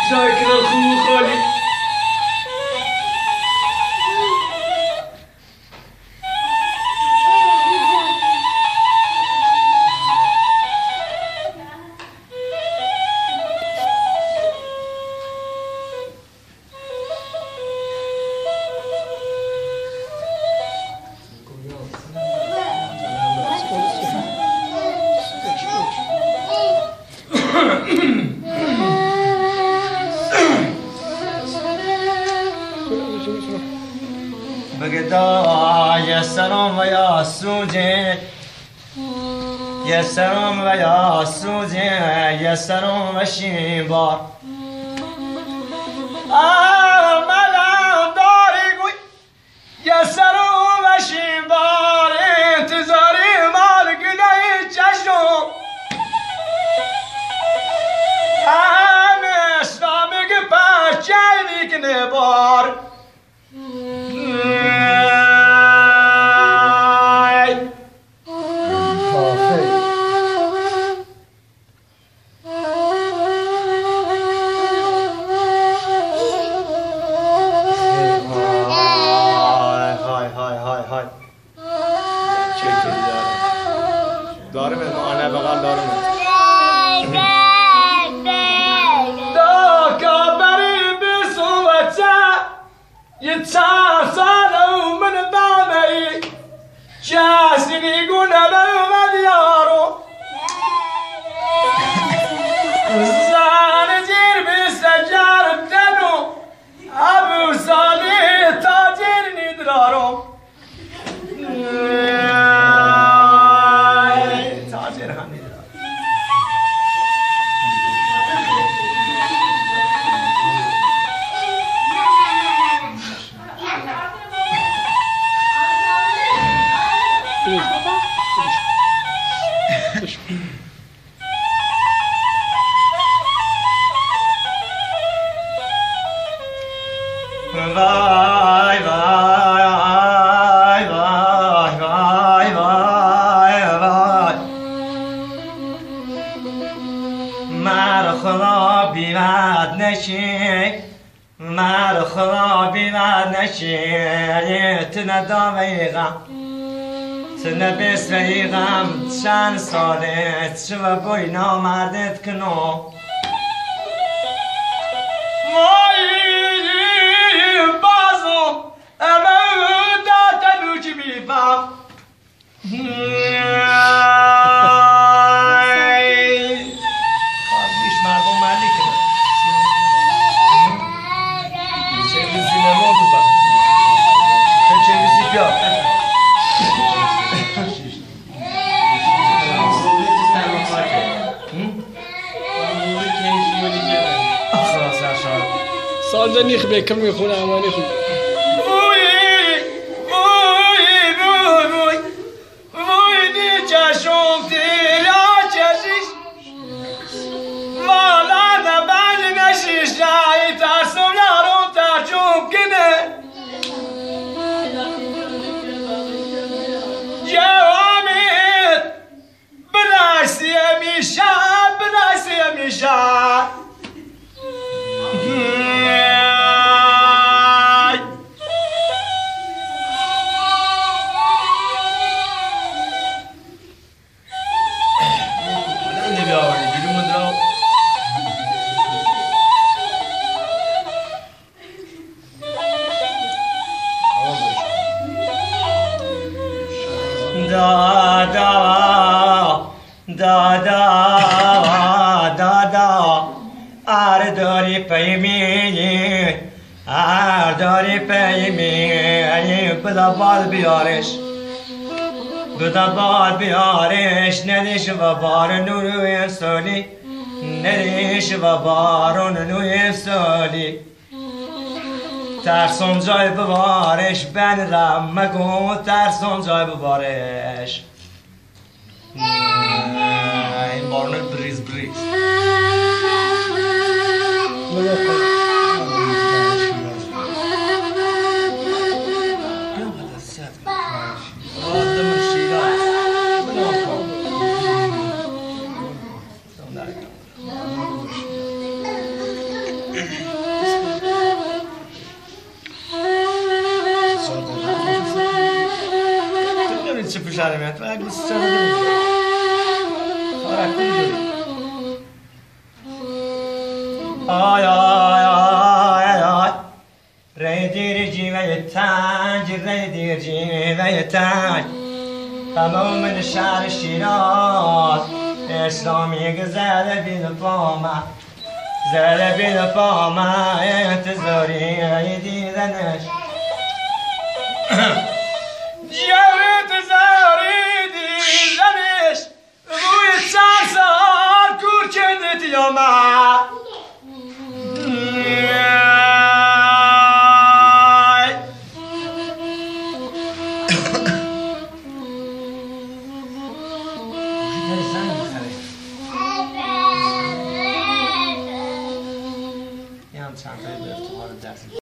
ذاكر الخو خالي يا سلام ويا سوجي يا سلام ويا سوجي يا سلام وشيبار ملام داري قوي يا سلام وشيبار انتظاري مالك ناي جشو اسلامك بچايك نبار يتصاصلوا من بابي جاسم يقول انا مديارو زانجير بالسجار بدنو ابو صالح تاجر ندرارو تاجر هم Vai, vai, vai, vai, vai, vai. مرخلا بیمد نشی مرخلا بیمد نشی تنه داویغم تنه بسریغم چند ساله چه بای نامردت کنو سال نيخ بكم يخونا عماني خو داری پیمی داری پیمی بدا بال بیارش بدا بال بیارش ندیش و بار نوی سالی ندیش و بارون نوی سالی ترسون جای ببارش بن رم مگو ترسون جای ببارش این بارون بریز بریز آی آی آی آی ری دیر جیوه تنج ری دیر جیوه تنج تمام من شهر شیراز اسلامی زده بین پاما زده بین پاما انتظاری دیدنش انتظاری دیدنش روی چند سال کور کرده دیامه چند تایی به افتخار درسی